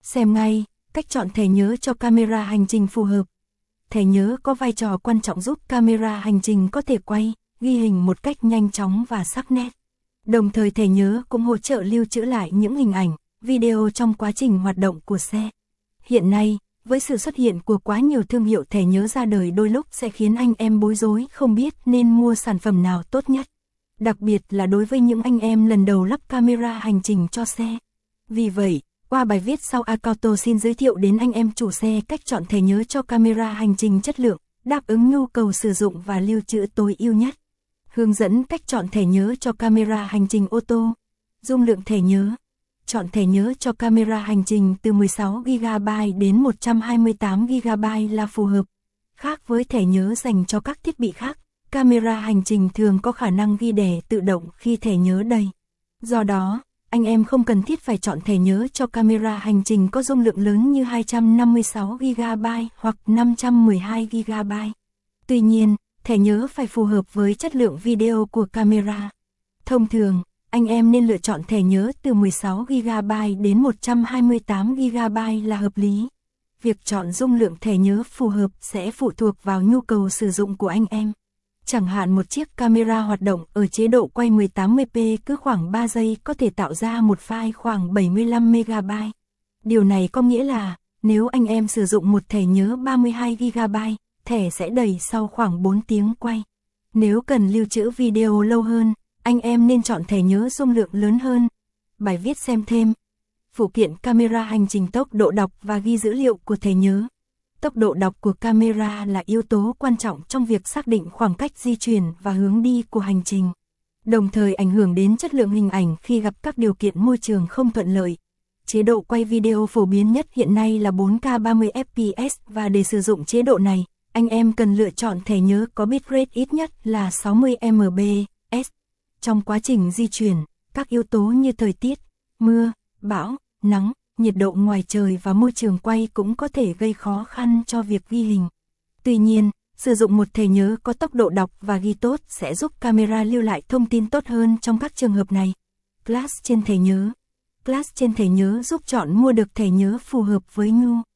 Xem ngay, cách chọn thẻ nhớ cho camera hành trình phù hợp. Thẻ nhớ có vai trò quan trọng giúp camera hành trình có thể quay, ghi hình một cách nhanh chóng và sắc nét. Đồng thời thẻ nhớ cũng hỗ trợ lưu trữ lại những hình ảnh, video trong quá trình hoạt động của xe. Hiện nay, với sự xuất hiện của quá nhiều thương hiệu thẻ nhớ ra đời đôi lúc sẽ khiến anh em bối rối không biết nên mua sản phẩm nào tốt nhất. Đặc biệt là đối với những anh em lần đầu lắp camera hành trình cho xe. Vì vậy, qua bài viết sau Acauto xin giới thiệu đến anh em chủ xe cách chọn thẻ nhớ cho camera hành trình chất lượng, đáp ứng nhu cầu sử dụng và lưu trữ tối ưu nhất. Hướng dẫn cách chọn thẻ nhớ cho camera hành trình ô tô. Dung lượng thẻ nhớ. Chọn thẻ nhớ cho camera hành trình từ 16GB đến 128GB là phù hợp. Khác với thẻ nhớ dành cho các thiết bị khác, camera hành trình thường có khả năng ghi đẻ tự động khi thẻ nhớ đầy. Do đó, anh em không cần thiết phải chọn thẻ nhớ cho camera hành trình có dung lượng lớn như 256GB hoặc 512GB. Tuy nhiên, thẻ nhớ phải phù hợp với chất lượng video của camera. Thông thường, anh em nên lựa chọn thẻ nhớ từ 16GB đến 128GB là hợp lý. Việc chọn dung lượng thẻ nhớ phù hợp sẽ phụ thuộc vào nhu cầu sử dụng của anh em. Chẳng hạn một chiếc camera hoạt động ở chế độ quay 1080p cứ khoảng 3 giây có thể tạo ra một file khoảng 75MB. Điều này có nghĩa là, nếu anh em sử dụng một thẻ nhớ 32GB, thẻ sẽ đầy sau khoảng 4 tiếng quay. Nếu cần lưu trữ video lâu hơn, anh em nên chọn thẻ nhớ dung lượng lớn hơn. Bài viết xem thêm. Phụ kiện camera hành trình tốc độ đọc và ghi dữ liệu của thẻ nhớ. Tốc độ đọc của camera là yếu tố quan trọng trong việc xác định khoảng cách di chuyển và hướng đi của hành trình, đồng thời ảnh hưởng đến chất lượng hình ảnh khi gặp các điều kiện môi trường không thuận lợi. Chế độ quay video phổ biến nhất hiện nay là 4K 30fps và để sử dụng chế độ này, anh em cần lựa chọn thẻ nhớ có bitrate ít nhất là 60 MB/s. Trong quá trình di chuyển, các yếu tố như thời tiết, mưa, bão, nắng, nhiệt độ ngoài trời và môi trường quay cũng có thể gây khó khăn cho việc ghi hình. Tuy nhiên, sử dụng một thẻ nhớ có tốc độ đọc và ghi tốt sẽ giúp camera lưu lại thông tin tốt hơn trong các trường hợp này. Class trên thẻ nhớ. Class trên thẻ nhớ giúp chọn mua được thẻ nhớ phù hợp với nhu